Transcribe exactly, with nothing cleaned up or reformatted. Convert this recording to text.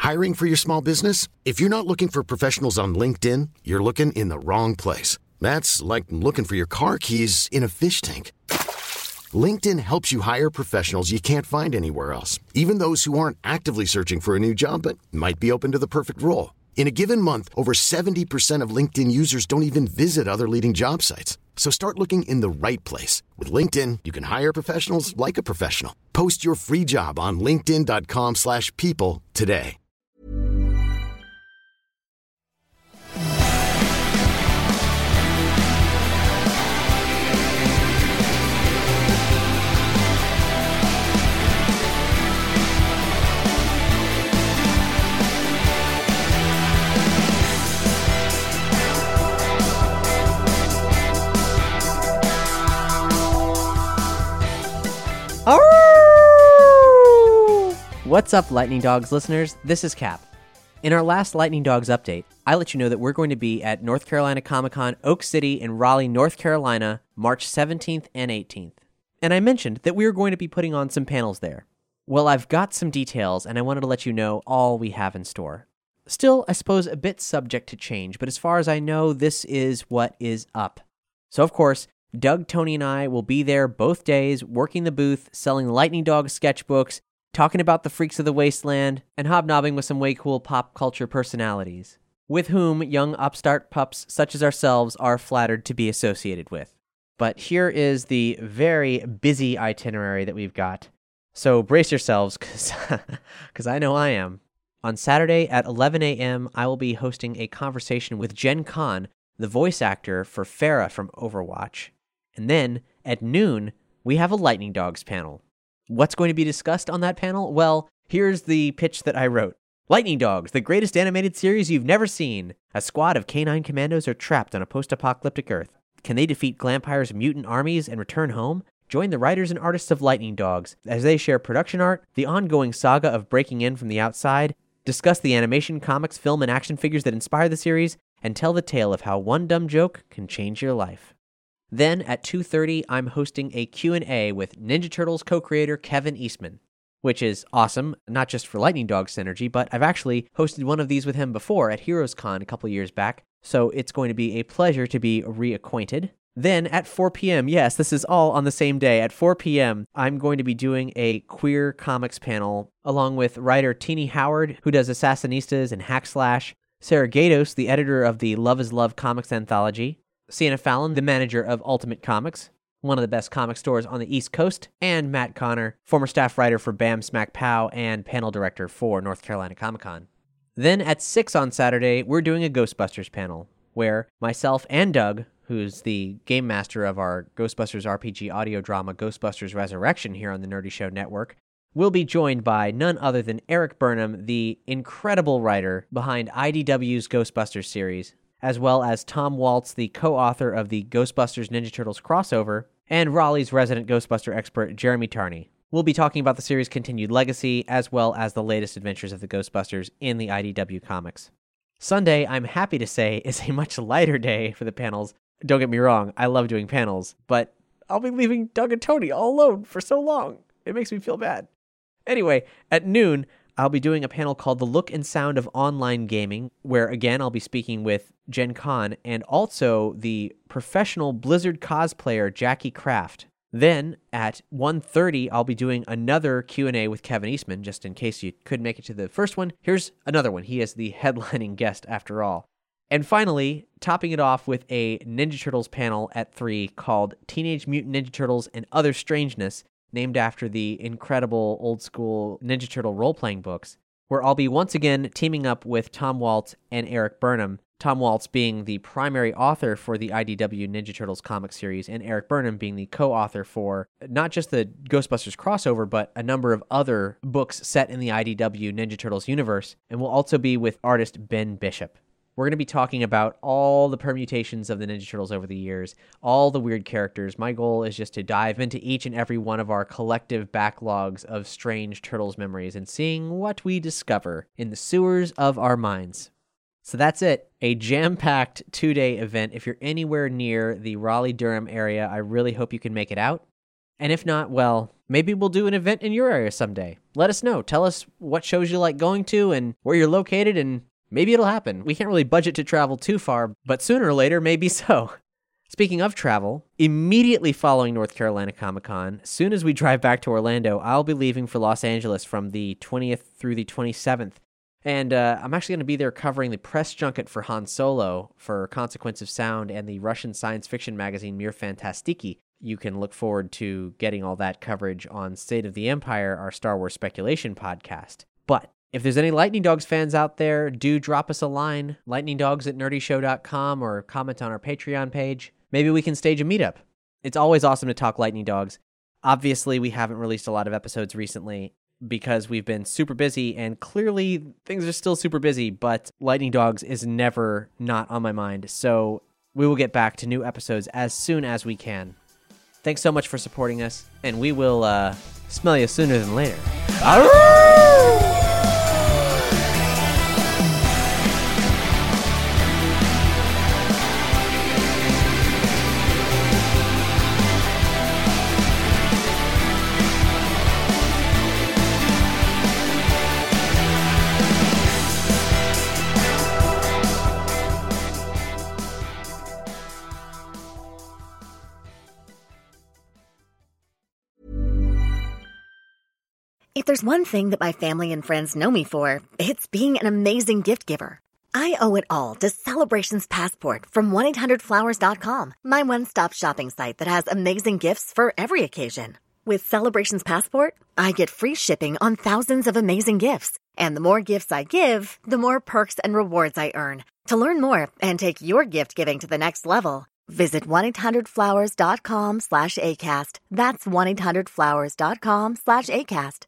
Hiring for your small business? If you're not looking for professionals on LinkedIn, you're looking in the wrong place. That's like looking for your car keys in a fish tank. LinkedIn helps you hire professionals you can't find anywhere else, even those who aren't actively searching for a new job but might be open to the perfect role. In a given month, over seventy percent of LinkedIn users don't even visit other leading job sites. So start looking in the right place. With LinkedIn, you can hire professionals like a professional. Post your free job on linkedin.com slash people today. What's up, Lightning Dogs listeners? This is Cap. In our last Lightning Dogs update, I let you know that we're going to be at North Carolina Comic-Con Oak City in Raleigh, North Carolina, March seventeenth and eighteenth. And I mentioned that we were going to be putting on some panels there. Well, I've got some details, and I wanted to let you know all we have in store. Still, I suppose a bit subject to change, but as far as I know, this is what is up. So, of course, Doug, Tony, and I will be there both days, working the booth, selling Lightning Dog sketchbooks, talking about the freaks of the wasteland, and hobnobbing with some way cool pop culture personalities, with whom young upstart pups such as ourselves are flattered to be associated with. But here is the very busy itinerary that we've got. So brace yourselves, because I know I am. On Saturday at eleven a.m., I will be hosting a conversation with Jen Kahn, the voice actor for Pharah from Overwatch. And then, at noon, we have a Lightning Dogs panel. What's going to be discussed on that panel? Well, here's the pitch that I wrote. Lightning Dogs, the greatest animated series you've never seen. A squad of canine commandos are trapped on a post-apocalyptic Earth. Can they defeat Glampire's mutant armies and return home? Join the writers and artists of Lightning Dogs as they share production art, the ongoing saga of breaking in from the outside, discuss the animation, comics, film, and action figures that inspire the series, and tell the tale of how one dumb joke can change your life. Then, at two thirty, I'm hosting a Q and A with Ninja Turtles co-creator Kevin Eastman, which is awesome, not just for Lightning Dog synergy, but I've actually hosted one of these with him before at HeroesCon a couple years back, so it's going to be a pleasure to be reacquainted. Then, at four p.m., yes, this is all on the same day, at four p.m., I'm going to be doing a queer comics panel, along with writer Teenie Howard, who does Assassinistas and Hack Slash, Sarah Gatos, the editor of the Love is Love comics anthology, Sienna Fallon, the manager of Ultimate Comics, one of the best comic stores on the East Coast, and Matt Connor, former staff writer for Bam Smack Pow and panel director for North Carolina Comic-Con. Then at six on Saturday, we're doing a Ghostbusters panel, where myself and Doug, who's the game master of our Ghostbusters R P G audio drama Ghostbusters Resurrection here on the Nerdy Show Network, will be joined by none other than Eric Burnham, the incredible writer behind I D W's Ghostbusters series, as well as Tom Waltz, the co-author of the Ghostbusters Ninja Turtles crossover, and Raleigh's resident Ghostbuster expert, Jeremy Tarney. We'll be talking about the series' continued legacy, as well as the latest adventures of the Ghostbusters in the I D W comics. Sunday, I'm happy to say, is a much lighter day for the panels. Don't get me wrong, I love doing panels, but I'll be leaving Doug and Tony all alone for so long. It makes me feel bad. Anyway, at noon, I'll be doing a panel called The Look and Sound of Online Gaming, where, again, I'll be speaking with Jen Kahn and also the professional Blizzard cosplayer Jackie Kraft. Then, at one thirty, I'll be doing another Q and A with Kevin Eastman, just in case you couldn't make it to the first one. Here's another one. He is the headlining guest, after all. And finally, topping it off with a Ninja Turtles panel at three called Teenage Mutant Ninja Turtles and Other Strangeness, named after the incredible old-school Ninja Turtle role-playing books, where I'll be once again teaming up with Tom Waltz and Eric Burnham, Tom Waltz being the primary author for the I D W Ninja Turtles comic series, and Eric Burnham being the co-author for not just the Ghostbusters crossover, but a number of other books set in the I D W Ninja Turtles universe, and will also be with artist Ben Bishop. We're going to be talking about all the permutations of the Ninja Turtles over the years, all the weird characters. My goal is just to dive into each and every one of our collective backlogs of strange Turtles memories and seeing what we discover in the sewers of our minds. So that's it. A jam-packed two-day event. If you're anywhere near the Raleigh-Durham area, I really hope you can make it out. And if not, well, maybe we'll do an event in your area someday. Let us know. Tell us what shows you like going to and where you're located, and maybe it'll happen. We can't really budget to travel too far, but sooner or later, maybe so. Speaking of travel, immediately following North Carolina Comic-Con, as soon as we drive back to Orlando, I'll be leaving for Los Angeles from the twentieth through the twenty-seventh. And uh, I'm actually going to be there covering the press junket for Han Solo for Consequence of Sound and the Russian science fiction magazine Mir Fantastiki. You can look forward to getting all that coverage on State of the Empire, our Star Wars speculation podcast. But if there's any Lightning Dogs fans out there, do drop us a line, lightningdogs at nerdy show dot com, or comment on our Patreon page. Maybe we can stage a meetup. It's always awesome to talk Lightning Dogs. Obviously, we haven't released a lot of episodes recently because we've been super busy, and clearly things are still super busy, but Lightning Dogs is never not on my mind, so we will get back to new episodes as soon as we can. Thanks so much for supporting us, and we will uh, smell you sooner than later. Arrgh! If there's one thing that my family and friends know me for, it's being an amazing gift giver. I owe it all to Celebrations Passport from one eight hundred flowers dot com, my one-stop shopping site that has amazing gifts for every occasion. With Celebrations Passport, I get free shipping on thousands of amazing gifts. And the more gifts I give, the more perks and rewards I earn. To learn more and take your gift giving to the next level, visit one eight hundred flowers dot com slash ACAST. That's one eight hundred flowers dot com slash ACAST.